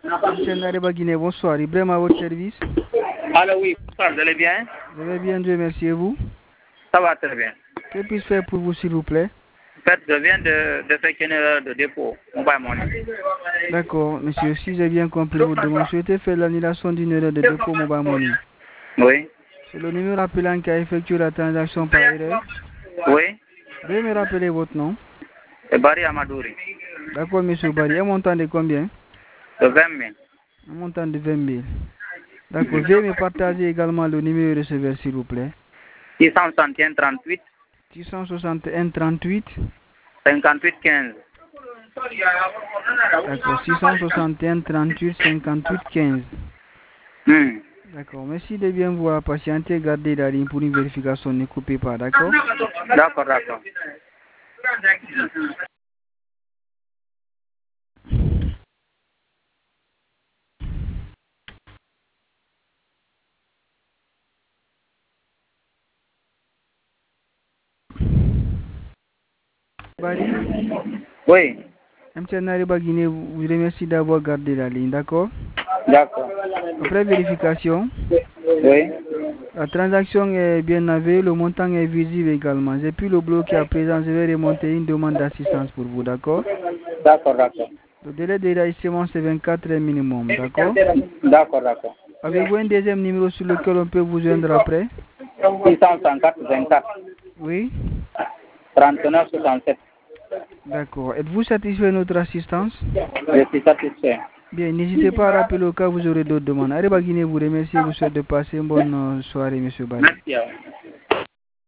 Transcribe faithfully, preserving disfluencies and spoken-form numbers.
M. Nareba Guinée, bonsoir. Ibrahim à votre service. Allô, oui, bonsoir, vous allez bien? Je vais bien, Dieu merci, et vous? Ça va très bien. Que puis-je faire pour vous, s'il vous plaît? En fait, je viens de, de faire une erreur de dépôt. Mobile money. D'accord, monsieur, si j'ai bien compris votre demande, vous souhaitez faire l'annulation d'une erreur de dépôt Mobile Money. Oui. C'est le numéro appelant qui a effectué la transaction par erreur. Oui. Veuillez me rappeler votre nom. C'est Barry Amadouri. D'accord, monsieur Barry. Un montant de combien? De vingt mille. Un montant de vingt mille. D'accord, veuillez me partager également le numéro de receveur, s'il vous plaît. six cent soixante et un trente-huit. six cent soixante et un trente-huit. cinquante-huit quinze. D'accord, six cent soixante et un trente-huit cinquante-huit quinze. Hmm. D'accord, merci de bien vouloir patienter, garder la ligne pour une vérification, ne coupez pas, d'accord? D'accord, d'accord. Bari, Oui. M. Nareba Guinée vous remercie d'avoir gardé la ligne, d'accord? D'accord. Après vérification, Oui. la transaction est bien avée, le montant est visible également. J'ai pu le bloquer à présent, je vais remonter une demande d'assistance pour vous, d'accord? D'accord, d'accord. Le délai de réajustement c'est vingt-quatre heures minimum, d'accord? D'accord, d'accord. Avez-vous un deuxième numéro sur lequel on peut vous joindre après? six cent cinquante vingt-quatre. Oui? trente-neuf soixante-sept. D'accord. Êtes-vous satisfait de notre assistance? Je suis satisfait. Bien, n'hésitez pas à rappeler au cas où vous aurez d'autres demandes. Allez, Guinée vous remercie et vous souhaite de passer une bonne soirée, monsieur Bali. Merci.